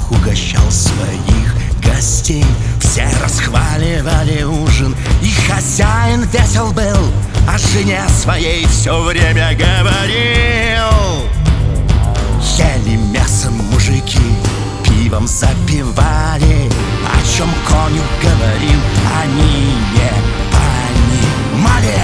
угощал своих гостей. Все расхваливали ужин, и хозяин весел был, о жене своей все время говорил. Ели мясо мужики, пивом запивали, о чем конюх говорил, они не понимали.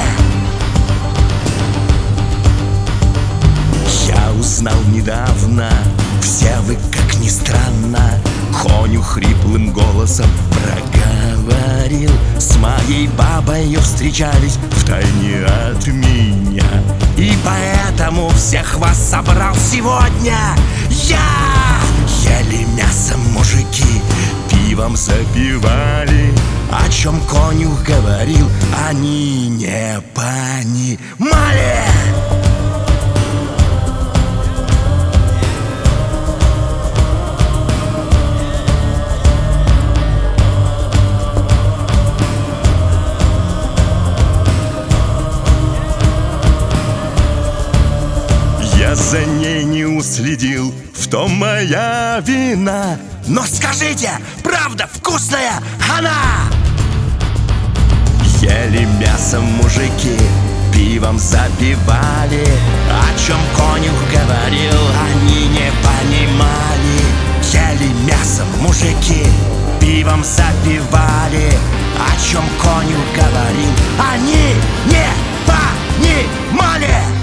Я узнал недавно, все вы, как ни странно, конюх хриплым голосом проговорил: с моей бабою встречались втайне от меня, и поэтому всех вас собрал сегодня я. Ели мясо мужики, пивом запивали, о чем конюх говорил, они не понимали. Я за ней не уследил, в том моя вина. Но скажите, правда вкусная она? Ели мясо мужики, пивом запивали, о чем конюх говорил, они не понимали. Ели мясо мужики, пивом запивали, о чем конюх говорил, они не понимали.